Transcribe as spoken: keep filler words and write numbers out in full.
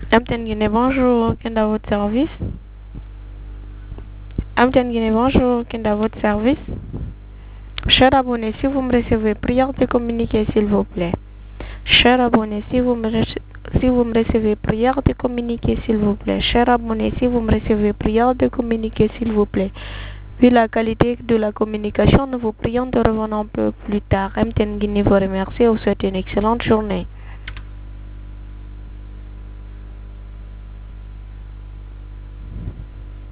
Amten Guinée, bonjour, quel est votre service? Amten Guinée, bonjour, quel est votre service? Cher abonné, si vous me recevez, prière de communiquer, s'il vous plaît. Cher abonné, si vous me, rece- si vous me recevez, prière de communiquer, s'il vous plaît. Cher abonné, si vous me recevez, prière de communiquer, s'il vous plaît. Vu la qualité de la communication, nous vous prions de revenir un peu plus tard. Amten Guinée vous remercie et vous souhaite une excellente journée.